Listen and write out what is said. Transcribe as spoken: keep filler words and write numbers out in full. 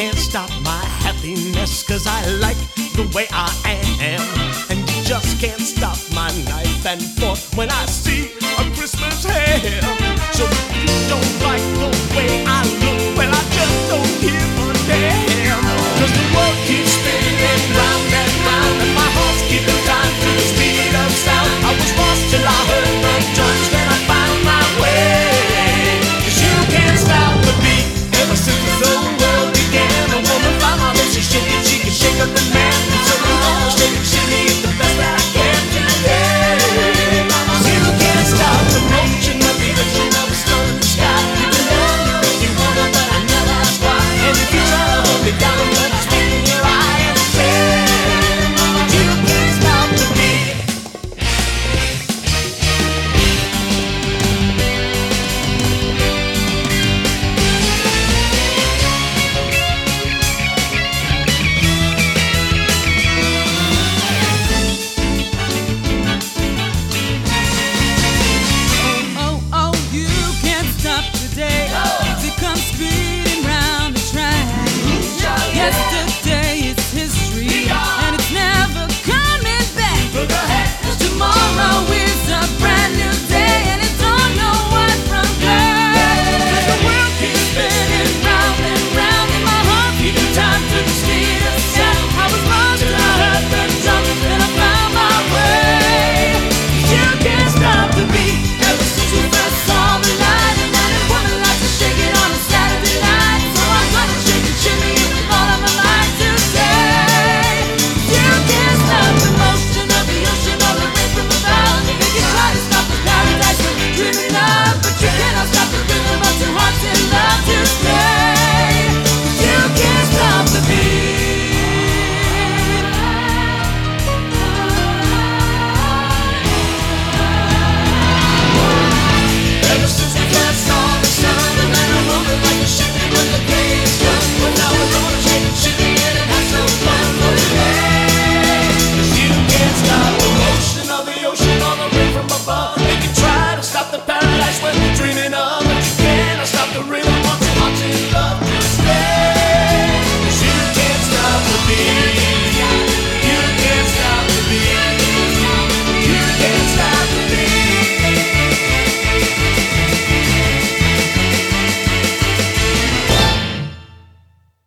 can't stop my happiness, 'cause I like the way I am. And you just can't stop my knife and fork when I see a Christmas ham. So if you don't like the way I look, well, I just don't care.